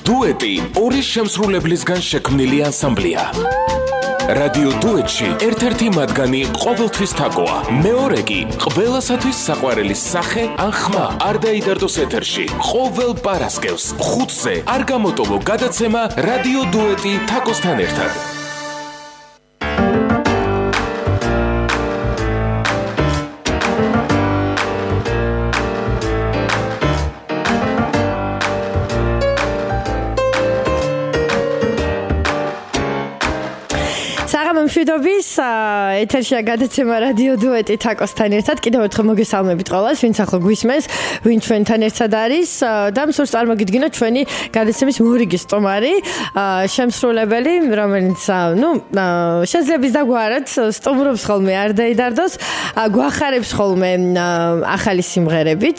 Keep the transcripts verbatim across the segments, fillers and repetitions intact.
დუეტი ორი შემსრულებლისგან შექმნილი ანსამბლია. რადიო დუეტში ერთ-ერთი მათგანი ყოველთვის თაკოა. მეორე კი ყველასათვის საყვარელი სახე ან ხმა არ დაიდარდოს ეთერში. ყოველ პარასკევს ხუთზე არ გამოტოვო გადაცემა რადიო დუეტი თაკოსთან ერთად. მშვიდობის ეთერშია გადაცემა რადიო დუეტი თაკოსთან ერთად. კიდევ ერთხელ მოგესალმებით ყველას, ვინც ახლა გვისმენს, ვინ ჩვენთან ერთად არის და მსურს წარმოგიდგინოთ ჩვენი გადაცემის მორიგი სტუმარი, შემსრულებელი, რომელიც ნუ შეძლებს დაგვარად სტუმრობს ხოლმე არ დაიდარდოს, გვახარებს ხოლმე ახალი სიმღერებით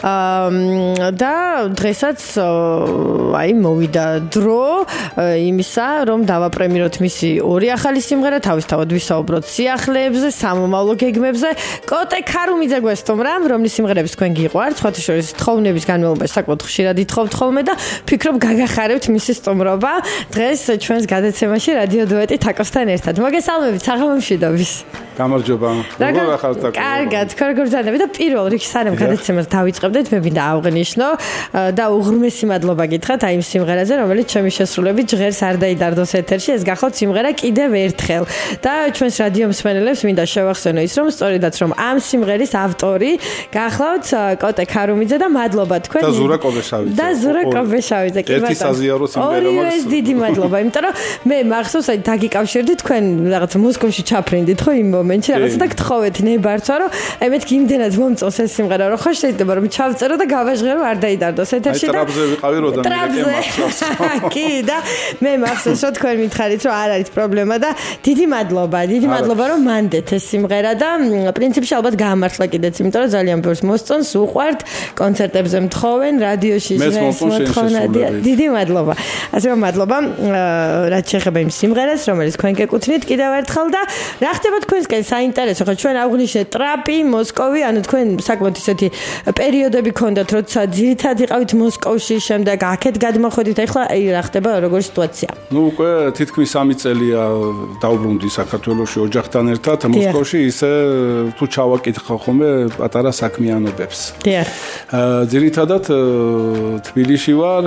და დღესაც აი მოვიდა დრო იმისა, რომ დავაპრემიეროთ მისი ორი ახალი სიმღერა, თავისთავად ვისაუბროთ სიახლეებზე, სამომავლო გეგმებზე. კოტე ქარუმიძე გვესტუმრა, რომლის სიმღერებს თქვენ გიყვართ, სხვათა შორის თხოვნების განმავლობაში საკმაოდ ხშირად ითხოვთ ხოლმე და ფიქრობ გაგახარებთ მისი სტუმრობა. დღეს ჩვენს გადაცემაში რადიო დუეტი თაკოსთან ერთად. მოგესალმებით, საღამომშვიდობის. გამარჯობა. როგორ ახალთ თაკო? კარგად, როგორ გძანები და პირველ რიგში სანამ გადაცემას დავიწყებდეთ, მე მინდა აღვნიშნო და უღრმესი მადლობა გითხრათ აი იმ სიმღერაზე, რომელიც ჩემი შესრულებით ჟღერს არ დაიდარდოს ეთერში. ეს გახოთ სიმღერა კიდევ ერთხელ. და ჩვენს რადიო მსმენელებს მინდა შევახსენო ის, რომ სწორედაც რომ ამ სიმღერის ავტორი გახლავთ კოტე ქარუმიძე და მადლობა თქვენ. და ზურა კობეშავიძე. და ზურა კობეშავიძე. კი ბატონო. ერთი საზიარო სიმღერა მაქვს. ორივეს დიდი მადლობა, იმიტომ რომ მე მახსოვს აი დაგიკავშირდით თქვენ რაღაც მოსკოვში ჩაფრინდით ხო იმ მომენტში რაღაცა და გთხოვეთ ნებართვა რომ აი მეთქი იმდენად მომწონს ეს სიმღერა რომ ხო შეიძლება რომ ჩავწერო და გავაჟღერო არ დაიდარდოს ეთერში და აი ტრაბზე ვიყავი რომ დამეკე მახსოვს. კი და მე მახსოვს რომ თქვენ მითხარით რომ არ არის პრობლემა და დიდი მადლობა, დიდი მადლობა რომ მანდეთ ეს სიმღერა და პრინციპში ალბათ გაამართლა კიდეც, იმიტომ რომ ძალიან ბევრს მოსწონს, უყვართ, კონცერტებზე მთხოვენ, რადიოში ჟღერს მოთხოვნადია. დიდი მადლობა. ასე რომ მადლობა, რაც შეეხება იმ სიმღერას, რომელიც თქვენ გეკუთვნით კიდევ ერთხელ და რა ხდება თქვენსკენ საინტერესო, ხო ჩვენ აღვნიშნეთ ტრაპი, მოსკოვი, ანუ თქვენ საკმაოდ ისეთი პერიოდები გქონდათ, როცა ძირითად იყავით მოსკოვში, შემდეგ აქეთ გადმოხვედით, ახლა აი რა ხდება, როგორი სიტუაცია? ნუ უკვე თითქმის სამი წელია დაუბრუნდი საქართველოში ოჯახთან ერთად მოსკოვში ისე თუ ჩავაკითხა ხოლმე პატარა საქმიანობებს. დიახ. ძირითადად თბილისში ვარ,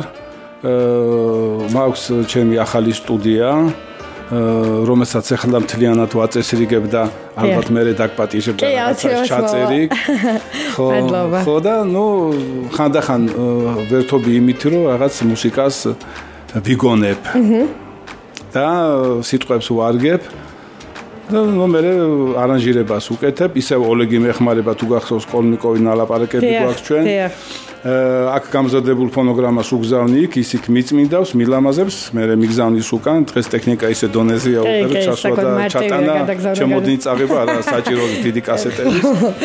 მაქვს ჩემი ახალი სტუდია, რომელსაც ახლა მთლიანად ვაწესრიგებ და ალბათ მე დაგპატიჟებ და რაღაცას ჩაწერიგ. ხო, ხო და ნუ ხანდახან ვერთობი იმით რომ რაღაც მუსიკას ვიგონებ. და სიტყვებს ვარგებ და ნუ მე არანჟირებას უკეთებ, ისევ ოლეგი მეხმარება თუ გახსოვს კოლნიკოვი ნალაპარაკები გვაქვს ჩვენ. აქ გამზადებულ ფონოგრამას უგზავნი იქ, ის იქ მიწმინდავს, მილამაზებს, მე მიგზავნის უკან, დღეს ტექნიკა ისე დონეზეა უყურებ, ჩასვა და ჩატანა, ჩემოდი წაღება არა საჭირო დიდი კასეტების.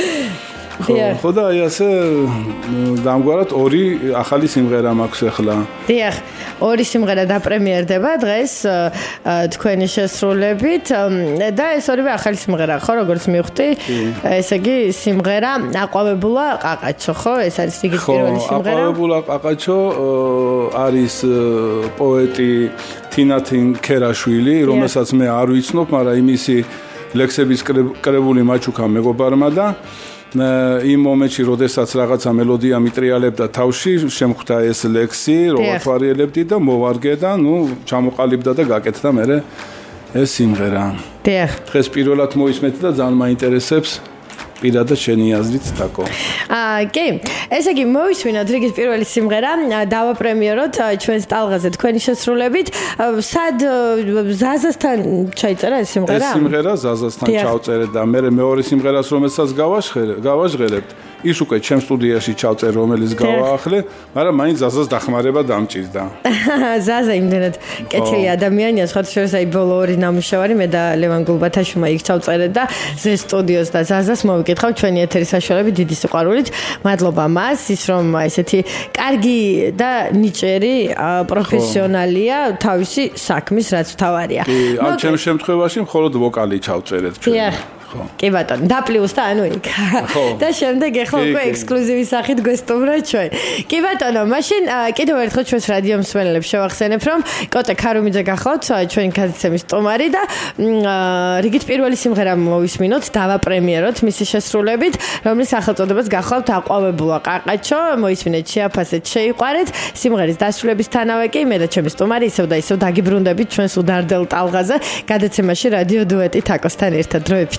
ხო და აი ასე დამგვარად ორი ახალი სიმღერა მაქვს ახლა. დიახ, ორი სიმღერა დაპრემიერდება დღეს თქვენი შესრულებით და ეს ორივე ახალი სიმღერა ხო, როგორც მივხვდი, ესე იგი სიმღერა აყვავებულა ყაყაჩო, ხო? ეს არის რიგით პირველი სიმღერა. ხო, აყვავებულა ყაყაჩო არის პოეტი თინათინ ქერაშვილი, რომელსაც მე არ ვიცნობ, მაგრამ იმისი ლექსების კრებული მაჩუქა მეგობარმა და იმ მომენტში, როდესაც რაღაცა მელოდია მიტრიალებდა თავში, შემხვდა ეს ლექსი, რომ ვათვალიერებდი და მოვარგე და ნუ ჩამოყალიბდა და გაკეთდა მე ეს სიმღერა. დიახ. დღეს პირველად მოისმენთ და ძალიან მაინტერესებს პირადად შენი აზრით თაკო. აა, კი. ესე იგი მოვისმინოთ რიგით პირველი სიმღერა, დავაპრემიეროთ ჩვენს ტალღაზე თქვენი შესრულებით. სად ზაზასთან ჩაიწერა ეს სიმღერა? ეს სიმღერა ზაზასთან ჩავწერე და მე მეორე სიმღერას რომელსაც გავაჟღერებთ, ის უკვე ჩემ სტუდიაში ჩავწერ, რომელიც გავაახლე, მაგრამ მაინც ზაზას დახმარება დამჭირდა. ზაზა იმდენად კეთილი ადამიანია, სხვა შორის აი ბოლო ორი ნამუშევარი მე და ლევან გულბათაშვილმა იქ ჩავწერეთ და ზე სტუდიოს და ზაზას მოვიკითხავ ჩვენი ეთერის საშუალებით დიდი სიყვარულით. მადლობა მას, ის რომ ესეთი კარგი და ნიჭერი პროფესიონალია თავისი საქმის, რაც მთავარია. კი, ამ ჩემ შემთხვევაში მხოლოდ ვოკალი ჩავწერეთ ჩვენ. კი ბატონო, და პლუს და ანუ იქ. და შემდეგ ეხლა უკვე ექსკლუზივი სახით გვესტუმრა ჩვენ. კი ბატონო, მაშინ კიდევ ერთხელ ჩვენს რადიო მსმენელებს შევახსენებ, რომ კოტე ქარუმიძე გახავთ ჩვენი გადაცემის სტუმარი და რიგით პირველი სიმღერა მოვისმინოთ, დავაპრემიეროთ მისი შესრულებით, რომლის სახელწოდებაც გახლავთ აყვავებულა ყაყაჩო, მოისმინეთ, შეაფასეთ, შეიყვარეთ. სიმღერის დასრულებისთანავე კი მე და ჩემი სტუმარი ისევ და ისევ დაგიბრუნდებით ჩვენს უდარდელ ტალღაზე გადაცემაში რადიო დუეტი თაკოსთან ერთად დროებით.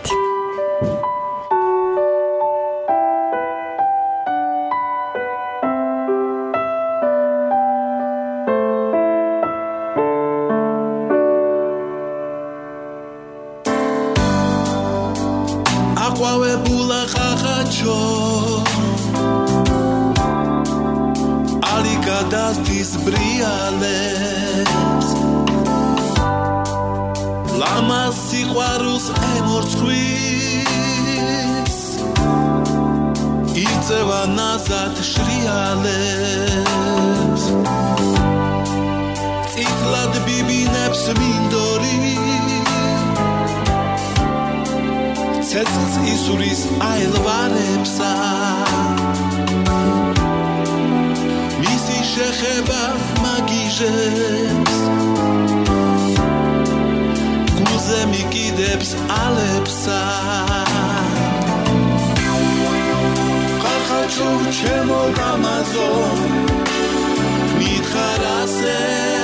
აყვავებულა ყაყაჩო ალი გადასდის ბრიალებს ლამას სიყვარულს ემორცხვის იწევა ნაზად შრიალებს წითლად ბიბინებს მინდორი ცეცხლს ისურის აელვარებსა მისი შეხება მაგიჟებს გულზე მიკიდებს ალებსა ყაყაჩო ჩემო დამაზო მითხარ ასე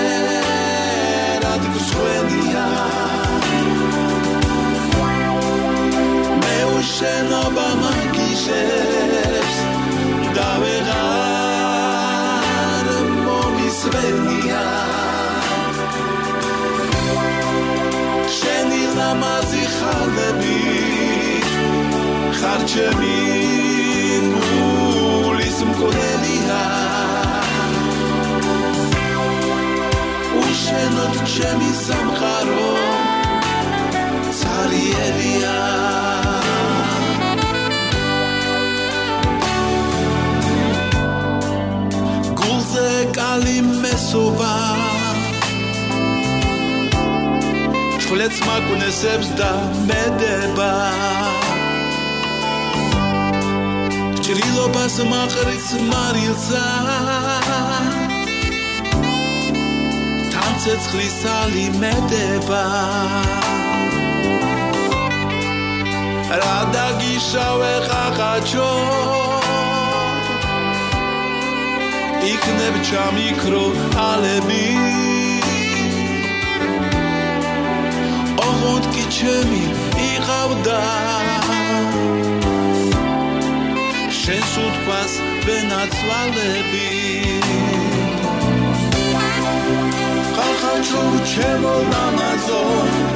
რად გსხვენია შენობა მაგიჟებს და ვეღარ მომისმენია შენი ლამაზი ხალები ხარ ჩემი გულის მკვლელია უშენოდ ჩემი სამყარო ცარიელია კალი მესობა ჩხლეთს მაგუნესებს და მედება ჭრილობას მაყრის მარილსა თან ცეცხლის ალი მედება რა დაგიშავე ყაყაჩო იქნებ ჩამიქრო ალები ოღონდ კი ჩემი იყავდა შენს უთქვას ვენაცვალები ყაყაჩო ჩემო ლამაზო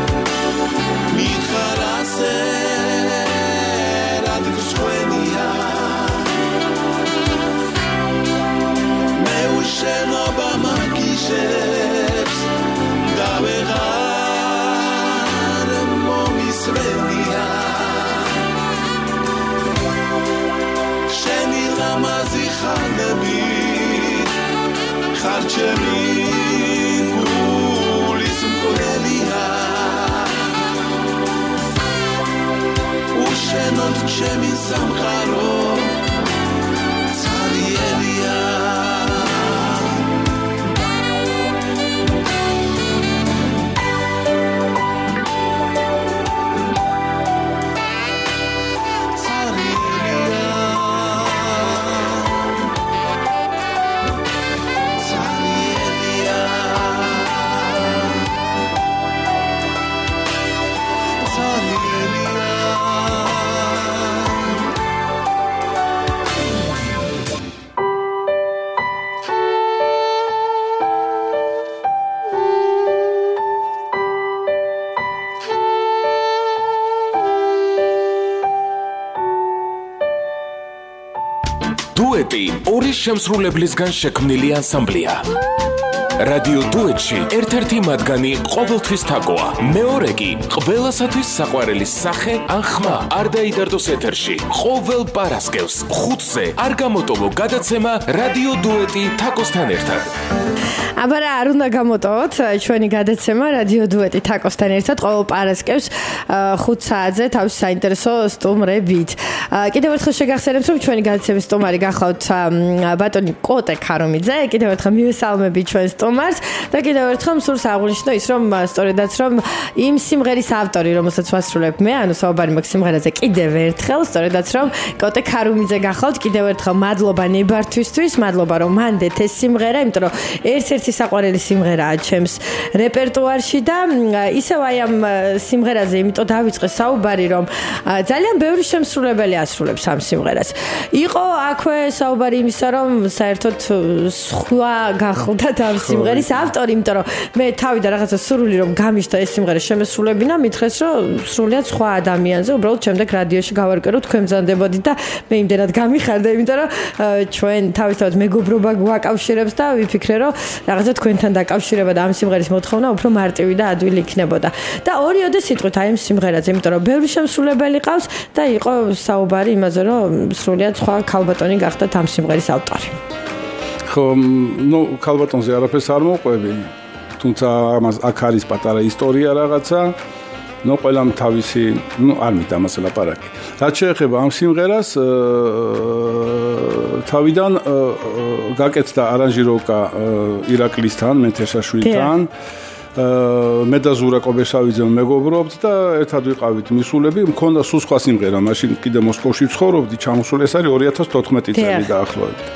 მითხარ ასე რად გსხვენია შენობა მაგიჟებს და ვეღარ მომისმენია შენი ლამაზი ხალები ხარ ჩემი გულის მკვლელია უშენოდ ჩემი სამყარო ცარიელია დუეტი ორი შემსრულებლისგან შექმნილი ანსამბლია. რადიო დუეტში ერთ-ერთი მათგანი ყოველთვის თაკოა. მეორე კი ყველასათვის საყვარელი სახე ან ხმა არ დაიდარდოს ეთერში. ყოველ პარასკევს ხუთზე არ გამოტოვო გადაცემა რადიო დუეტი თაკოსთან ერთად. აბა რა არ უნდა გამოტოვოთ ჩვენი გადაცემა რადიო დუეტი თაკოსთან ერთად ყოველ პარასკევს ხუთ საათზე თავის საინტერესო სტუმრებით. კიდევ ერთხელ შეგახსენებთ რომ ჩვენი გადაცემის სტუმარი გახლავთ ბატონი კოტე ქარომიძე. კიდევ ერთხელ მივესალმები ჩვენ სტუმარს და კიდევ ერთხელ მსურს აღვნიშნო ის რომ სწორედაც რომ იმ სიმღერის ავტორი რომელსაც ვასრულებ მე ანუ საუბარი მაქვს სიმღერაზე კიდევ ერთხელ სწორედაც რომ კოტე ქარომიძე გახლავთ კიდევ ერთხელ მადლობა ნებართვისთვის მადლობა რომ მანდეთ ეს სიმღერა იმიტომ რომ ერთ-ერთი საყვარელი სიმღერაა ჩემს რეპერტუარში და ისევ აი ამ სიმღერაზე იმიტომ დავიწყე საუბარი რომ ძალიან ბევრი შემსრულებელი ასრულებს ამ სიმღერას. იყო აქვე საუბარი იმისა რომ საერთოდ სხვა გახლდათ ამ სიმღერის ავტორი იმიტომ რომ მე თავიდან რაღაცა სურვილი რომ გამიშთა ეს სიმღერა შემესრულებინა მითხრეს რომ სრულიად სხვა ადამიანზე უბრალოდ შემდეგ რადიოში გავარკვე რომ თქვენ მზადდებოდით და მე იმდენად გამიხარდა იმიტომ რომ ჩვენ თავისთავად მეგობრობა გვაკავშირებს და ვიფიქრე რომ რაღაცა თქვენთან დაკავშირება და ამ სიმღერის მოთხოვნა უფრო მარტივი და ადვილი იქნებოდა. და ორიოდე სიტყვით აი ამ სიმღერაზე, იმიტომ რომ ბევრი შემსრულებელი ყავს და იყო საუბარი იმაზე, რომ სრულიად სხვა ქალბატონი გახდათ ამ სიმღერის ავტორი. ხო, ნუ ქალბატონზე არაფერს არ მოყვები, თუმცა ამას აქ არის პატარა ისტორია რაღაცა. ნუ ყველამ თავისი, ნუ არ მით ამას ლაპარაკი. რაც შეეხება ამ სიმღერას, თავიდან გაკეთდა არანჟიროვკა ირაკლისთან, მენთეშაშვილთან. მე და ზურა კობესავიძე მეგობრობთ და ერთად ვიყავით მისულები. მქონდა სულ სხვა სიმღერა, მაშინ კიდე მოსკოვში ვცხოვრობდი, ჩამოსული ეს არის ორი ათას თოთხმეტი წელი დაახლოებით.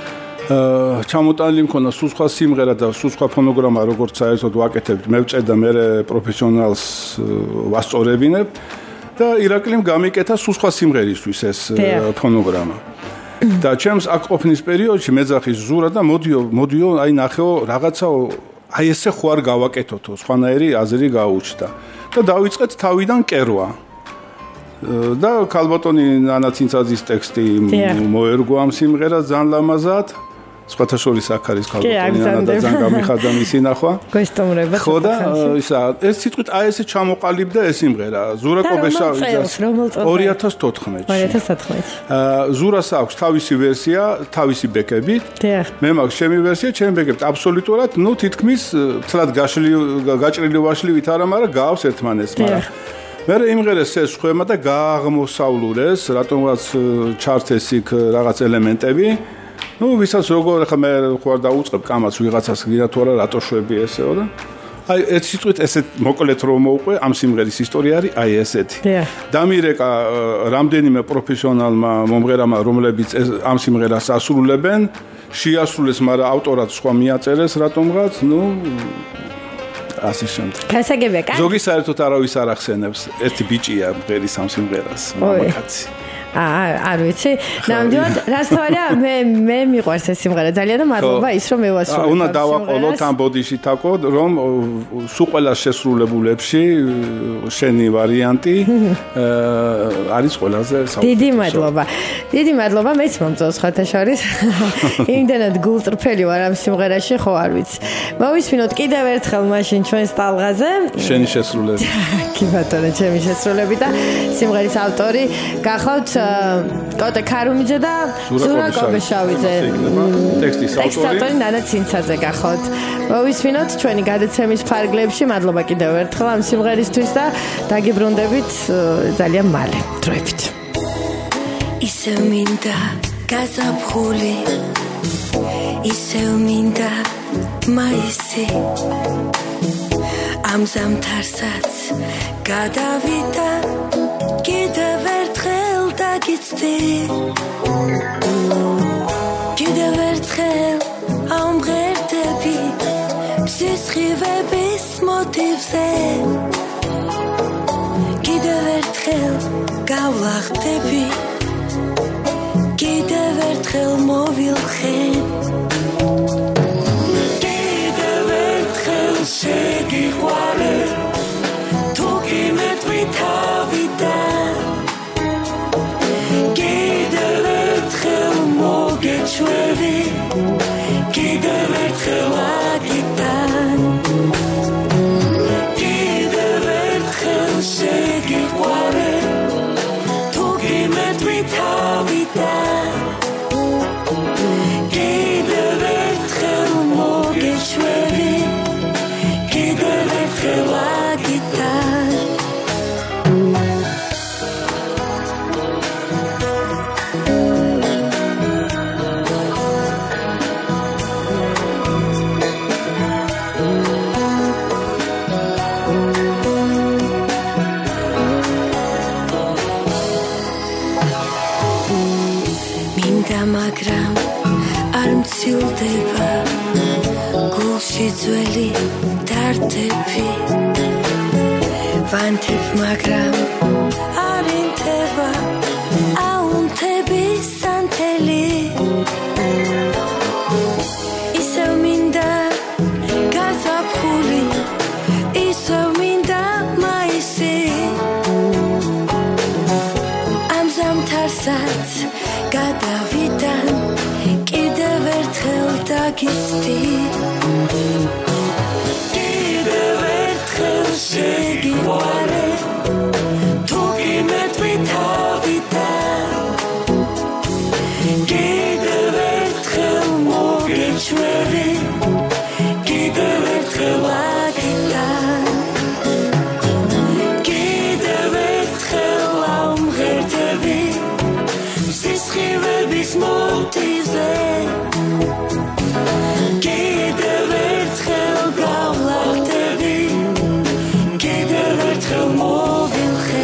ჩამოტანილი მქონდა სულ სხვა სიმღერა და სულ სხვა ფონოგრამა, როგორც საერთოდ ვაკეთებთ, მე ვწერ და მე პროფესიონალს ვასწორებინებ და ირაკლიმ გამიკეთა სულ სხვა სიმღერისთვის ეს ფონოგრამა. და ჩემს აქ ყოფნის პერიოდში მეძახის ზურა და მოდიო, მოდიო, აი ნახეო რაღაცა აი ესე ხო არ გავაკეთოთო, სხვანაირი აზრი გაუჩნდა. და დავიწყეთ თავიდან კერვა. და ქალბატონი ნანა ცინცაძის ტექსტი მოერგო ამ სიმღერას ძალიან ლამაზად. სხვათა შორის აქ არის ქალბატონი ნანა და ძალიან გამიხარდა მისი ნახვა. გვესტუმრება. ხო და ისა ეს სიტყვით აი ესე ჩამოყალიბდა ეს სიმღერა. ზურა კობესავიძეს ორი ათას თოთხმეტში. ორი ათას თოთხმეტში. ზურას აქვს თავისი ვერსია, თავისი ბეკებით. მე მაქვს ჩემი ვერსია, ჩემი ბეკებით აბსოლუტურად, ნუ თითქმის თლად გაშლილი გაჭრილი ვაშლივით არა, მაგრამ გაავს ერთმანეთს, მაგრამ მე იმღერეს ეს ხვემა და გააღმოსავლურეს, რატომღაც ჩართეს იქ რაღაც ელემენტები. ნუ ვისაც როგორ ახლა მე ხوار დაუწყებ კამას ვიღაცას გირა თუ არა რატო შვები ესეო და აი ერთ სიტყვით ესეთ მოკლედ რომ მოუყვე ამ სიმღერის ისტორია არის აი ესეთი. დამირეკა რამდენიმე პროფესიონალმა მომღერალმა რომლებიც ამ სიმღერას ასრულებენ, შეასრულეს, მაგრამ ავტორად სხვა მიაწერეს რატომღაც, ნუ ასე შემდეგ. გასაგებია, კა? ზოგი საერთოდ არავის არ ახსენებს. ერთი ბიჭია მღერის ამ სიმღერას, მამაკაცი. აა, არ ვიცი. ნამდვილად, რაც თორია, მე მე მიყვარს ეს სიმღერა ძალიან და მადლობა ის რომ მევასრულებ. უნდა დავაყოლოთ ამ ბოდიში თაკო, რომ სულ ყველა შესრულებულებში შენი ვარიანტი არის ყველაზე საუკეთესო. დიდი მადლობა. დიდი მადლობა მეც მომწონს ხათა შორის. იმდენად გულწრფელი ვარ ამ სიმღერაში, ხო არ ვიცი. მოვისმინოთ კიდევ ერთხელ მაშინ ჩვენს ტალღაზე. შენი შესრულები. კი ბატონო, ჩემი შესრულები და სიმღერის ავტორი გახლავთ კოტე ქარომიძე და ზურა კობესავიძე. ტექსტის ავტორი ნანა ცინცაძე გახლავთ. მოვისმინოთ ჩვენი გადაცემის ფარგლებში. მადლობა კიდევ ერთხელ ამ სიმღერისთვის და დაგიბრუნდებით ძალიან მალე. დროებით. ისევ მინდა გაზაფხული, ისევ მინდა მაისი. ამ ზამთარსაც გადავიდა კიდევ ერთხელ დაგიცდი. კიდევ ერთხელ ამღერდები სისხლების მოტივზე. კიდევ ერთხელ გავლახტები, კიდევ ერთხელ მოვილხენ. კიდევ ერთხელ შეგიყვარე, თუ კი მეტყვი თავიდან. კიდევ ერთხელ მოგეჩვევი, კიდევ ერთხელ აგიდან. კიდევ ერთხელ შეგიყვარე, თუ კი მეტყვი თავიდან. ძველი დარდები ვანთებ მაგრამ არ ინთება აუნთების სანთელი ისევ მინდა გაზაფხული ისევ მინდა მაისი ამ ზამთარსაც გადავიდან კიდევ ერთხელ დაგიცდი კიდევ ერთხელ შეგიყვარე თუ კი მეტყვი თავიდან კიდევ ერთხელ მოგეჩვევი კიდევ ერთხელ აგიდან კიდევ ერთხელ ამღერდები სისხლების მოტივზე კიდევ ერთხელ გავლახტები კიდევ ერთხელ მოვილხე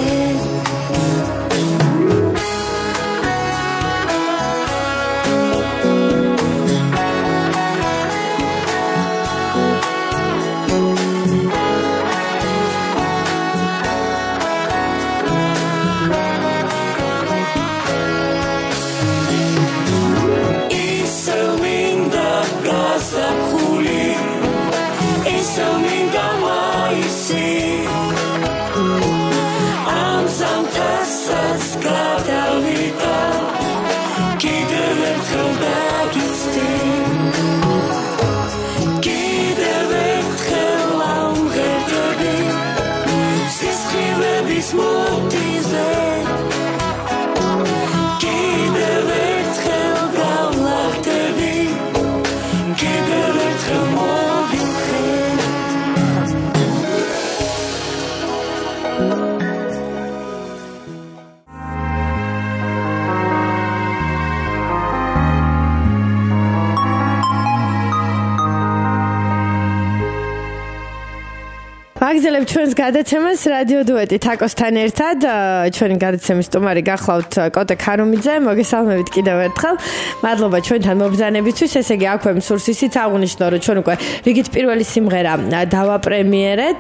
აგზელებ ჩვენს გადაცემას რადიო დუეტი თაკოსთან ერთად ჩვენი გადაცემის სტუმარი გახლავთ კოტე ქარუმიძე მოგესალმებით კიდევ ერთხელ მადლობა ჩვენთან მობრძანებისთვის ესე იგი აქვე მსურს ისიც აღნიშნო რომ ჩვენ უკვე რიგით პირველი სიმღერა დავაპრემიერეთ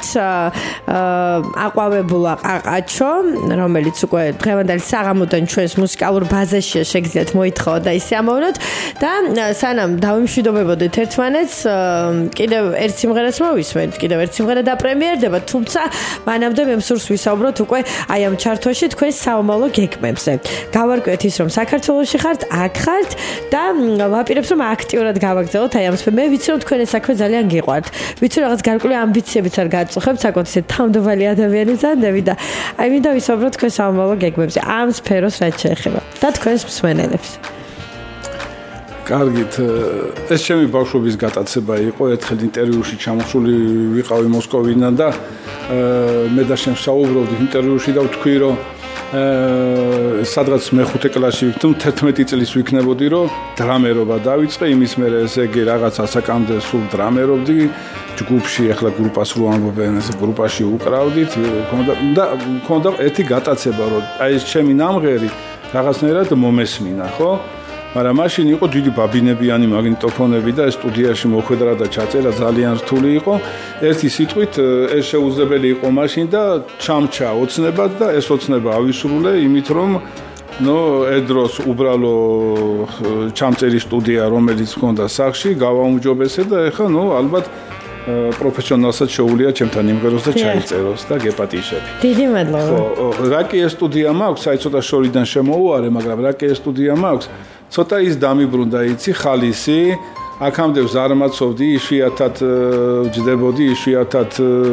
აყვავებულა ყაყაჩო რომელიც უკვე დღევანდელი საღამოდან ჩვენს მუსიკალურ ბაზაშია შეგიძლიათ მოითხოვოთ და ისე ამოვნოთ და სანამ დავიმშვიდობებოდეთ ერთმანეთს კიდევ ერთ სიმღერას მოვისმენთ კიდევ ერთ სიმღერა დაპრემიერეთ თუმცა მანამდე მე მსურს ვისაუბროთ უკვე აი ამ ჩარტოში თქვენ საომალო გეგმებზე. გავარკვიეთ ის რომ საქართველოში ხართ, აქ ხართ და ვაპირებს რომ აქტიურად გავაგრძელოთ აი ამას. მე ვიცი რომ თქვენ ეს საქმე ძალიან გიყვართ. ვიცი რაღაც გარკვეული ამბიციებიც არ გაწუხებთ, საკუთარ ისე თავმდაბალი ადამიანი ვზანდები და აი მინდა ვისაუბროთ თქვენ საომალო გეგმებზე. ამ სფეროს რაც შეეხება და თქვენს მსმენელებს. კარგით, ეს ჩემი ბავშვობის გატაცება იყო, ერთხელ ინტერვიუში ჩამოსული ვიყავი მოსკოვიდან და მე და შენ საუბრობდით ინტერვიუში და ვთქვი რომ სადღაც მეხუთე კლასში ვიქნებ, თერთმეტი წლის ვიქნებოდი, რომ დრამერობა დავიწყე, იმის მერე ესე იგი რაღაც ასაკამდე სულ დრამერობდი, ჯგუფში ახლა გრუპას რო ამბობენ, ეს გრუპაში უკრავდით, მქონდა და მქონდა ერთი გატაცება, რომ აი ეს ჩემი ნამღერი რაღაცნაირად მომესმინა, ხო? მაგრამ მაშინ იყო დიდი ბაბინებიანი მაგნიტოფონები და სტუდიაში მოხვედრა და ჩაწერა ძალიან რთული იყო. ერთი სიტყვით ეს შეუძლებელი იყო მაშინ და ჩამჩა ოცნებად და ეს ოცნება ავისრულე იმით რომ ნო ედროს უბრალო ჩამწერი სტუდია რომელიც ჰქონდა სახში გავაუმჯობესე და ეხლა ნო ალბათ პროფესიონალსაც შეუულია ჩემთან იმღეროს და ჩაიწეროს და გეპატიშები. დიდი მადლობა. ხო, რა კი ეს სტუდია მაქვს, აი ცოტა შორიდან შემოუარე, მაგრამ რა კი ეს სტუდია მაქვს, ცოტა ის დამიბრუნდა, იცი, ხალისი, აქამდე ვზარმაცობდი, იშვიათად ვჯდებოდი, იშვიათად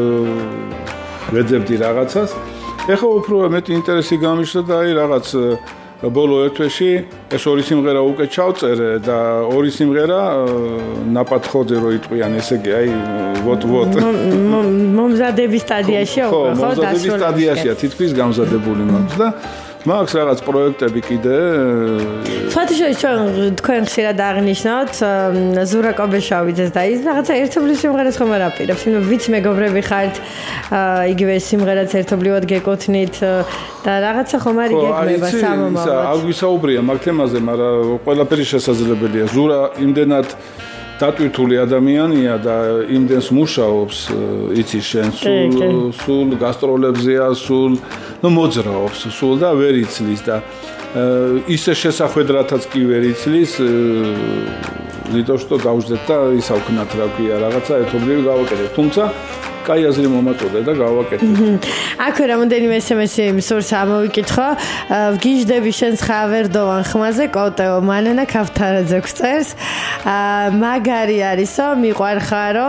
ვეძებდი რაღაცას. ეხლა უფრო მეტი ინტერესი გამიშლა და აი რაღაც ბოლო ერთ თვეში ეს ორი სიმღერა უკვე ჩავწერე და ორი სიმღერა ნაპათხოძე რო იტყვიან, ესე იგი, აი ვოთ ვოთ. მომზადების სტადიაშია უკვე, ხო? მომზადების სტადიაშია, თითქმის გამზადებული მაქვს და მაქვს რაღაც პროექტები კიდე. ფათიშოი ჩვენ თქვენ ხშირად აღნიშნავთ ზურა კობეშავიძეს და ის რაღაცა ერთობლივ სიმღერას ხომ არ აპირებს, იმიტომ ვიცი მეგობრები ხართ, იგივე სიმღერაც ერთობლივად გეკუთვნით და რაღაცა ხომ არ იგეგმება სამომავლოდ. აგვისაუბრია მაგ თემაზე, მაგრამ ყველაფერი შესაძლებელია. ზურა იმდენად დატვირთული ადამიანია და იმდენს მუშაობს, იცი შენ სულ სულ გასტროლებზეა, სულ ნუ მოძრაობს, სულ და ვერ იცლის და ისე შესახვედრათაც კი ვერ იცლის, იმიტომ რომ დავждეთ და ისავქნათ რა ქვია, რაღაცა ერთობლივი გავაკეთებ. თუმცა კაი აზრი მომაწოდე და გავაკეთე. აქვე რამოდენიმე ეს ემ ესი მსურს ამოვიკითხო. ვგიჟდები შენს ხავერდოვან ხმაზე, კოტეო მანანა ქავთარაძე გწერს. მაგარი არისო, მიყვარხარო.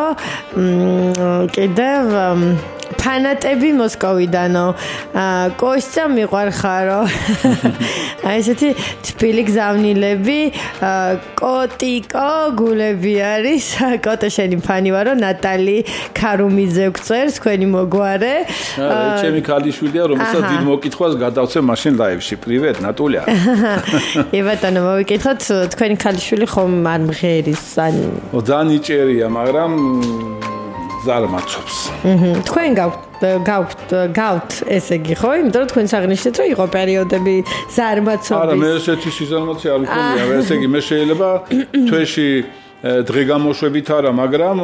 კიდევ ფანატები მოსკოვიდანო. კოსტა მიყვარხარო. აი ესეთი თბილი გზავნილები, კოტიკო გულები არის. კოტო შენი ფანი ვარო, ნატალი ქარუმიძე გწერს, თქვენი მოგვარე. ჩემი ქალიშვილია, რომელსაც დიდ მოკითხვას გადავცე მაშინ ლაივში. პრივეტ, ნატულია. ე ბატონო, მოვიკითხოთ, თქვენი ქალიშვილი ხომ არ მღერის, ანუ ძალიან იჭერია, მაგრამ ზარმაცობს. თქვენ გავთ გავთ გავთ ესე იგი ხო? იმიტომ რომ თქვენ საღნიშნეთ რომ იყო პერიოდები ზარმაცობის. არა, მე ესეთი სიზარმაცე არ მქონია, ესე იგი მე შეიძლება თვეში დღე გამოშვებით არა, მაგრამ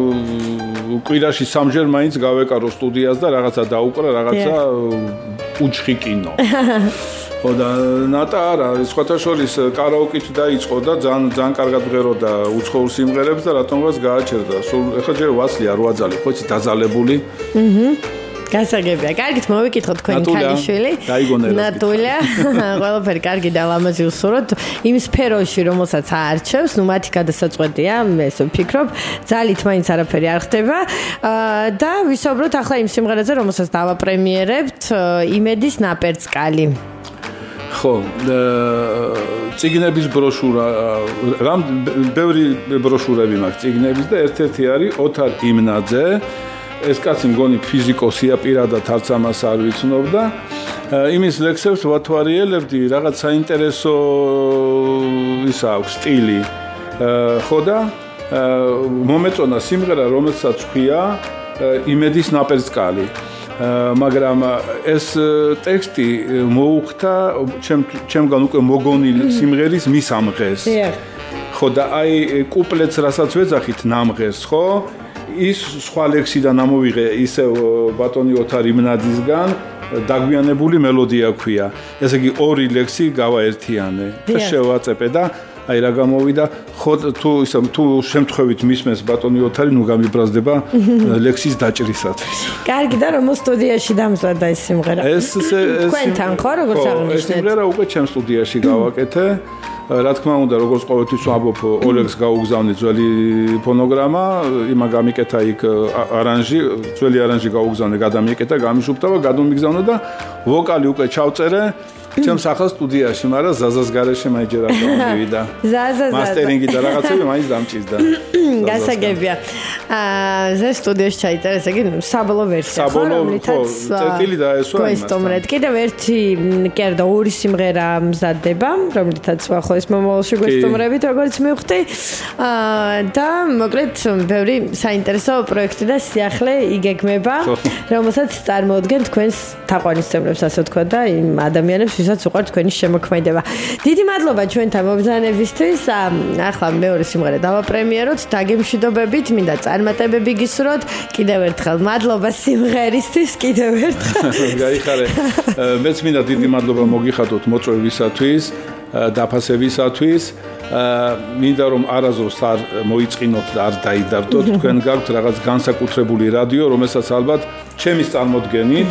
კვირაში სამჯერ მაინც გავეკარო სტუდიას და რაღაცა დაუკრა, რაღაცა უჩხი კინო. ხო და ნატა არა, სხვათა შორის კარაოკით დაიწყო და ძალიან ძალიან კარგად მღეროდა უცხოურ სიმღერებს და რატომღაც გააჩერდა. სულ ეხლა ჯერ ვასლი არ ვაძალი, ხო იცი დაძალებული. აჰა. გასაგებია. კარგით მოვიკითხოთ თქვენი ქალიშვილი. ნატულია. ყველაფერი კარგი და ლამაზი უსურვოთ. იმ სფეროში, რომელსაც აარჩევს, ნუ მათი გადასაწყვეტია, მე ესე ვფიქრობ. ძალით მაინც არაფერი არ ხდება. და ვისაუბროთ ახლა იმ სიმღერაზე, რომელსაც დავაპრემიერებთ, იმედის ნაპერწკალი. ხო, ციგნების ბროშურა, რამ ბევრი ბროშურები მაქვს ციგნების და ერთ-ერთი არის ოთარ იმნაძე. ეს კაცი მგონი ფიზიკოსია, პირადად არც ამას არ ვიცნობ და იმის ლექსებს ვათვალიერებდი, რაღაც საინტერესო ის აქვს სტილი. ხო და მომეწონა სიმღერა, რომელსაც ჰქვია იმედის ნაპერწკალი. მაგრამ ეს ტექსტი მოუხდა ჩემ ჩემგან უკვე მოგონილი სიმღერის მისამღერს. ხო და აი კუპლეტს რასაც ვეძახით ნამღერს, ხო? ის სხვა ლექსიდან ამოვიღე ისე ბატონი ოთარ იმნაძისგან დაგვიანებული მელოდია ქვია. ესე იგი ორი ლექსი გავაერთიანე და შევაწეპე და აი რა გამოვიდა, ხო თუ ისე თუ შემთხვევით მისმენს ბატონი ოთარი, ნუ გამიბრაზდება ლექსის დაჭრისათვის. კარგი და რომ სტუდიაში დამზადდა ეს სიმღერა. ეს თქვენთან ხო როგორც აღნიშნეთ. ეს სიმღერა უკვე ჩემ სტუდიაში გავაკეთე. რა თქმა უნდა, როგორც ყოველთვის ვამბობ, ოლეგს გაუგზავნე ძველი ფონოგრამა, იმა გამიკეთა იქ არანჟი, ძველი არანჟი გაუგზავნე, გადამიკეთა, გამიშუფთა და გადმომიგზავნა და ვოკალი უკვე ჩავწერე. ჩემ სახალ სტუდიაში, მაგრამ ზაზას გარეშე მაიჯერა გამოვიდა. ზაზა ზაზა. მასტერინგი და რაღაცები მაინც დამჭირდა. გასაგებია. აა ზე სტუდიაში ჩაიწერა, ესე იგი საბოლოო ვერსია, ხო, რომლითაც წერტილი დაესვა იმასთან. გვესტომრეთ. კიდევ ერთი, კერძო ორი სიმღერა მზადდება, რომლითაც ხო ეს მომავალში გვესტომრებით, როგორც მივხვდი. აა და მოკლედ ბევრი საინტერესო პროექტი და სიახლე იგეგმება, რომელსაც წარმოადგენთ თქვენს თაყვანისმცემლებს, ასე ვთქვა და იმ ადამიანებს ვისაც უყვართ თქვენი შემოქმედება. დიდი მადლობა ჩვენთან მობრძანებისთვის. ახლა მეორე სიმღერა დავაპრემიეროთ, დაგემშვიდობებით, მინდა წარმატებები გისურვოთ. კიდევ ერთხელ მადლობა სიმღერისთვის, კიდევ ერთხელ. გაიხარე. მეც მინდა დიდი მადლობა მოგიხადოთ მოწვევისათვის, დაფასებისათვის. მინდა რომ არაზოს არ მოიწყინოთ და არ დაიდარდოთ. თქვენ გაქვთ რაღაც განსაკუთრებული რადიო, რომელსაც ალბათ ჩემის წარმოდგენით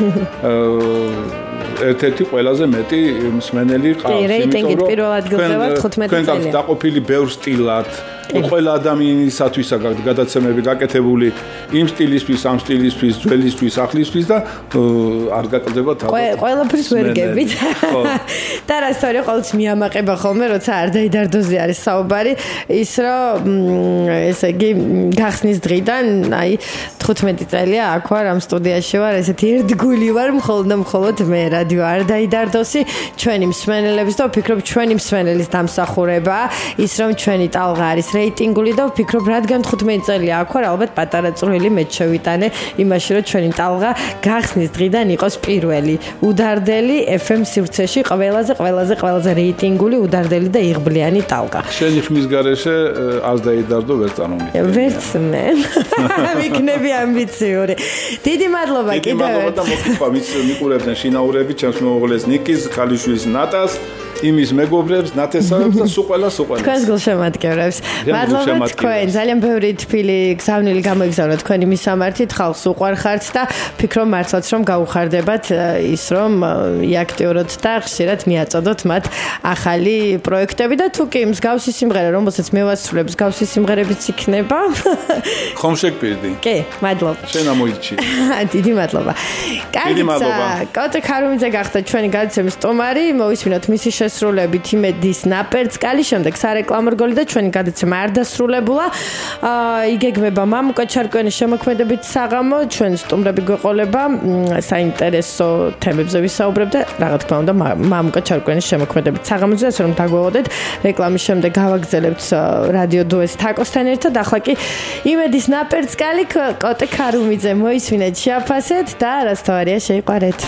ერთ-ერთი ყველაზე მეტი მსმენელი ყავს. რეიტინგით პირველ ადგილზე ვართ ხუთმეტი წელი. თქვენ გაქვთ დაყოფილი ბევრ სტილად. ყველა ადამიანისათვისა გაქვთ გადაცემები გაკეთებული იმ სტილისთვის, ამ სტილისთვის, ძველისთვის, ახლისთვის და არ გაკლდება თავად. ყველაფერს ვერ გებით. და რა სწორი ყოველთვის მიამაყება ხოლმე, როცა არ დაიდარდოზე არის საუბარი, ის რომ ესე იგი გახსნის დღიდან, აი თხუთმეტი წელია აქ ვარ ამ სტუდიაში ვარ ესეთი ერთგული ვარ მხოლოდ და მხოლოდ მე რადიო არ დაიდარდოსი ჩვენი მსმენელების და ვფიქრობ ჩვენი მსმენელის დამსახურება ის რომ ჩვენი ტალღა არის რეიტინგული და ვფიქრობ რადგან თხუთმეტი წელია აქ ვარ ალბათ პატარა წვრილი მეც შევიტანე იმაში რომ ჩვენი ტალღა გახსნის დღიდან იყოს პირველი უდარდელი ეფ ემ სივრცეში ყველაზე ყველაზე ყველაზე რეიტინგული უდარდელი და იღბლიანი ტალღა შენი ხმის გარეშე არ დაიდარდო ვერ წარმომიდგენია ვერც მე მიქნები ამბიციური დიდი მადლობა კიდევ დიდი მადლობა და მოგიყვა მის მიყურებდნენ შინაურები ჩემს მეუღლეს ნიკის ქალიშვილის ნატას იმის მეგობრებს ნათესავებს და სულ ყველა სულ ყველა თქვენს გულშემატკივრებს მადლობა თქვენ ძალიან ბევრი თბილი გზავნილი გამოიგზავნა თქვენი მისამართით ხალხს უყვარხართ და ვფიქრობ მართლაც რომ გაუხარდებათ ის რომ იაქტიუროთ და ხშირად მიაწოდოთ მათ ახალი პროექტები და თუ კი მსგავსი სიმღერა რომელსაც მე ვასრულებ მსგავსი სიმღერებიც იქნება ხომ შეგპირდი კი მადლობა შენ ამოიჩი დიდი მადლობა დიდი მადლობა კოტე ქარუმიძე გახდა ჩვენი გადაცემის სტუმარი მოვისმინოთ მისი შესრულებით იმედის ნაპერწკალი შემდეგ სარეკლამო რგოლი და ჩვენი გადაცემა არ დასრულებულა იგეგმება მამუკა ჩარკვიანის შემოქმედებით საღამო ჩვენ სტუმრები გვეყოლება საინტერესო თემებზე ვისაუბრებ და რა თქმა უნდა მამუკა ჩარკვიანის შემოქმედებით საღამოზე ასე რომ დაგველოდეთ რეკლამის შემდეგ გავაგზავნებთ რადიო დუეს თაკოსთან ერთად ახლა კი იმედის ნაპერწკალი კოტე ქარუმიძე მოისმინეთ შეაფასეთ და რასთავარია შეიყვარეთ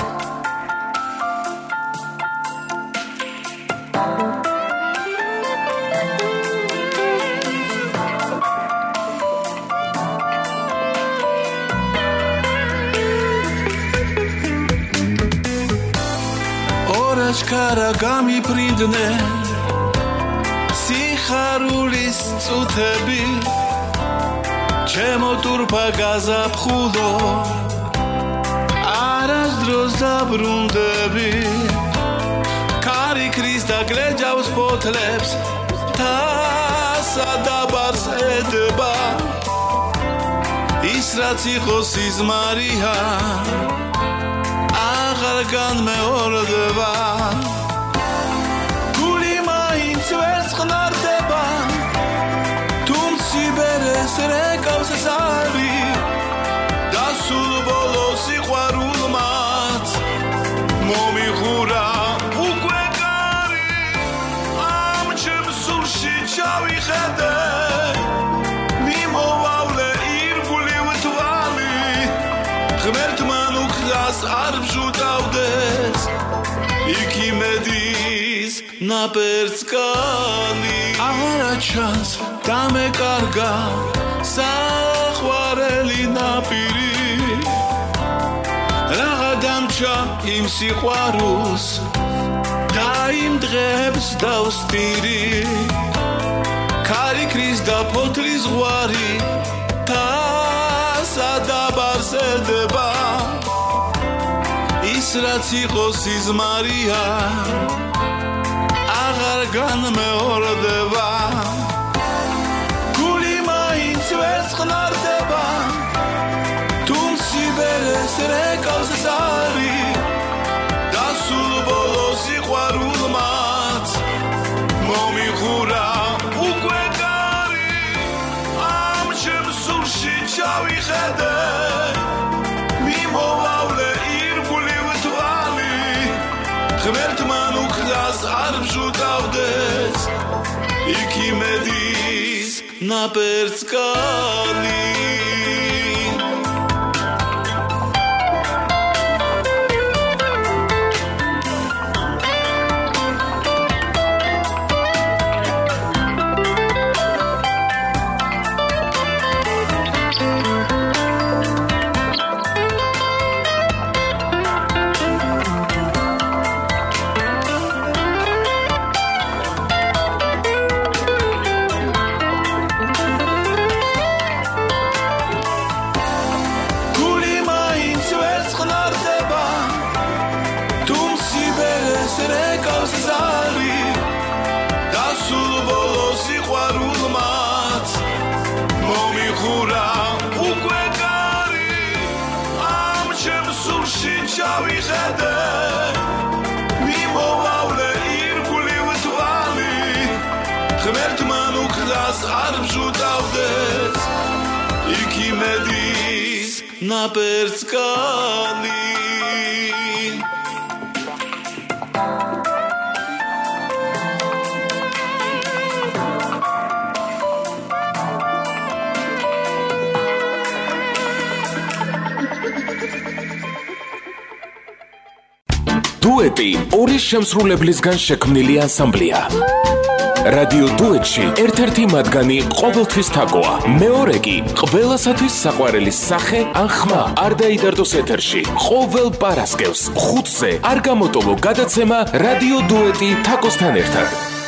Աչքարը გამიფრინდნენ სიხარულის წუთები ჩემო ტურფა გაზაფხულო არასდროს დაბრუნდები ქარიქრის და გლეჯავს ფოთლებს თასა და ბარს ედება ის რაც იყო სიზმარია აღარგან მეორდება გული მაინც ვერ წყნარდება თუმცი ბერეს რეკავს ზარი და სულ ბოლო სიყვარულმაც მომიხურა უკვე კარი ამ ჩემ სულში ჩავიხედე მიმოვავლე ირგვლივ თვალი ღმერთმა არ ბჟუტავდეს იქ იმედის ნაპერწკალი აღარა ჩანს დამეკარგა საყვარელი ნაპირი რაღა დამჩა იმ სიყვარულს და იმ დღეებს დავსტირი ქარიქრის და ფოთლის ზღვარი თასა და ბარს ედება ის რაც იყო სიზმარია აღარ განმეორდება გული მაინც ვერ წყნარდება თუმცი ბერეს რეკავს ზარი და სულ ბოლო სიყვარულმაც მომიხურა უკვე კარი ამ ჩემ სულში ჩავიხედე მიმოვავლე ღმერთმა უხდას არ ბჟუტავდეს იქ იმედის ნაპერწკალი ღმერთმა უხდას არ ბჟუტავდეს იქ იმედის ნაპერწკალი დუეტი ორი შემსრულებლისგან შექმნილი ანსამბლია. რადიო დუეტში ერთ-ერთი მათგანი ყოველთვის თაგვია. მეორე კი ყველასათვის საყვარელი სახე ან ხმა არ დაიდარდოს ეთერში. ყოველ პარასკევს ხუთზე არ გამოტოვო გადაცემა რადიო დუეტი თაკოსთან ერთად.